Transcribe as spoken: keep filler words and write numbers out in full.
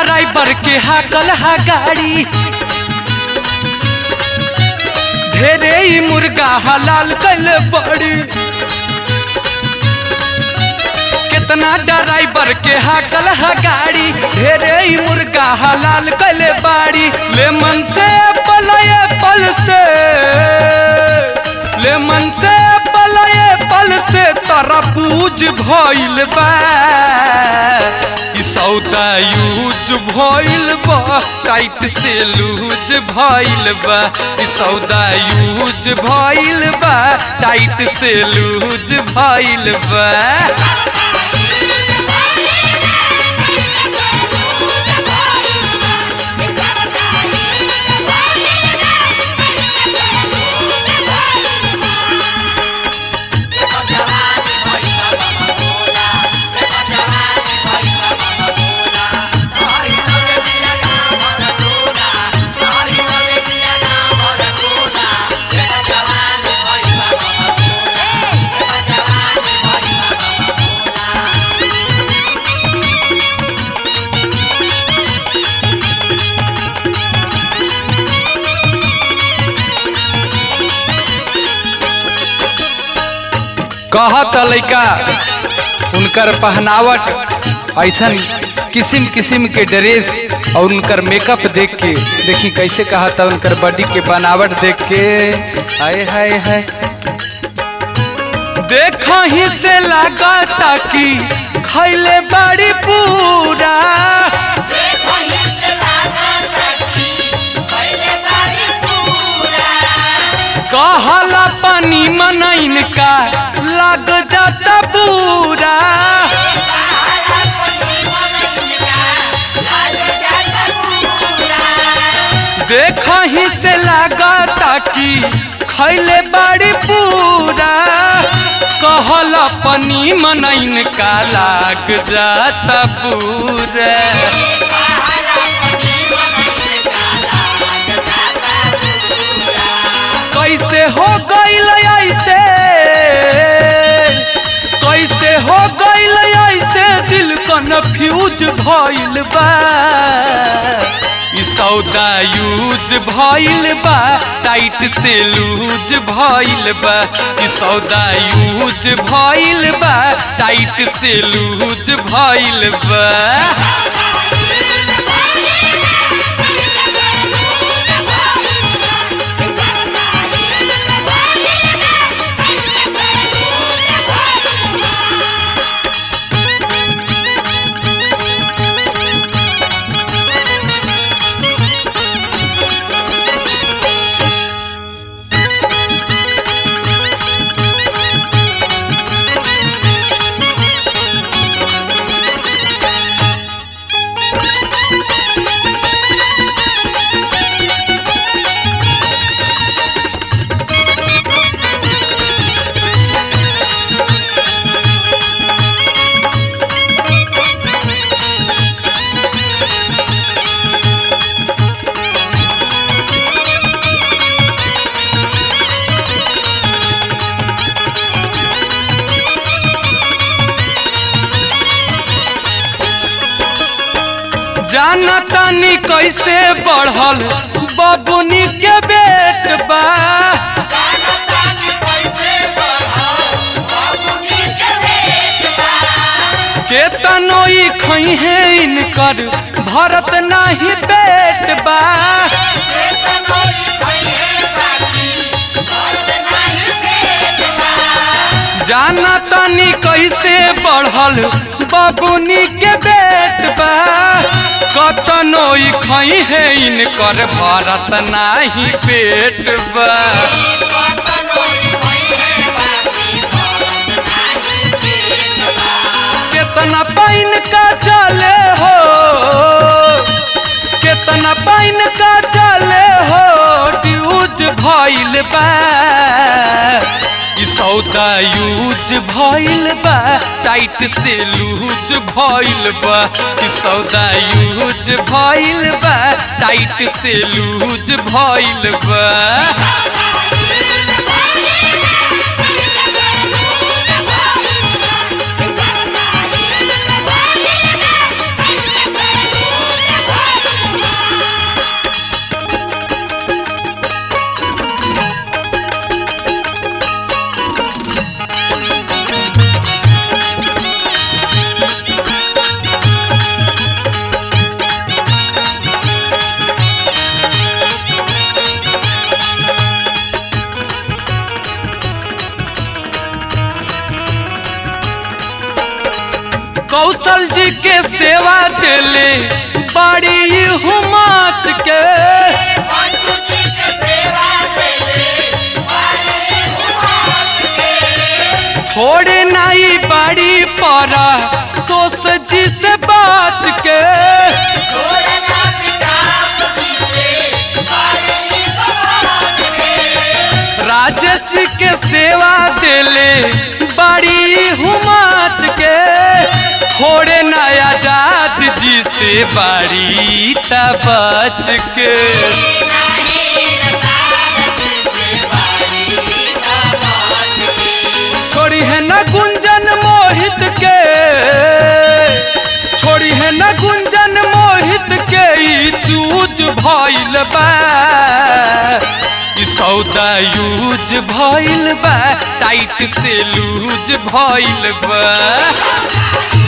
Driver के हाकल हा गाड़ी ढेरे ही मुर्गा हलाल कल बड़ी कितना ड्राइवर के हाकल हा गाड़ी ढेरे ही मुर्गा हलाल कल बाड़ी लेमन से एप्पल एप्पल से लेमन से एप्पल एप्पल से तरबूज भइल बा सौदा यूज भइल बा टाइट से लूज भइल बा सौदा यूज भइल बा टाइट से लूज भइल बा कहत लइका उनकर पहनावट ऐसन किस्म किस्म के ड्रेस और उनकर मेकअप देख के देखी कैसे कहता उनकर बॉडी के बनावट देख के हाय हाय हाय देखा ही से लागता कि खैले बड़ी पूरा कहला पानी मनैन का लग जाता पूरा देखा ही से लागता कि खैले बड़ी पूरा कहला पानी मनैन का लग जाता पूरा कैसे हो गइल ऐसे कैसे हो गइल ऐसे दिल कन्फ्यूज भइल बा सौदा यूज भइल बा टाइट से लूज भइल बा सौदा यूज भइल बा टाइट से लूज भइल बा जाना तानी कैसे बढ़ल बबुनी के बेट बा के तनोई खई है इनकर भरत नहीं पेट बा जाना तानी कैसे बढ़ल बबुनी के बेट बा कतनोई खई है इनकर भरत नाही पेट बा केतना पाइन का चले हो केतना पाइन का चले हो ड्यूज भइल बा सौदा यूज भइल बा टाइट से लूज भइल बा सौदा यूज भइल बा टाइट से लूज भइल बा कौशल जी के सेवा दिले बड़ी हुमात के थोड़े नाई बड़ी परा दोस्त जी से बात के राजेश जी के सेवा दिले बड़ी हुमात के थोड़े नया जात जी से बड़ी तबत के छोड़ी है न गुंजन मोहित के छोड़ी है न गुंजन मोहित के ई चूज भइल बा सौदा यूज भइल बा टाइट से लूज भइल बा।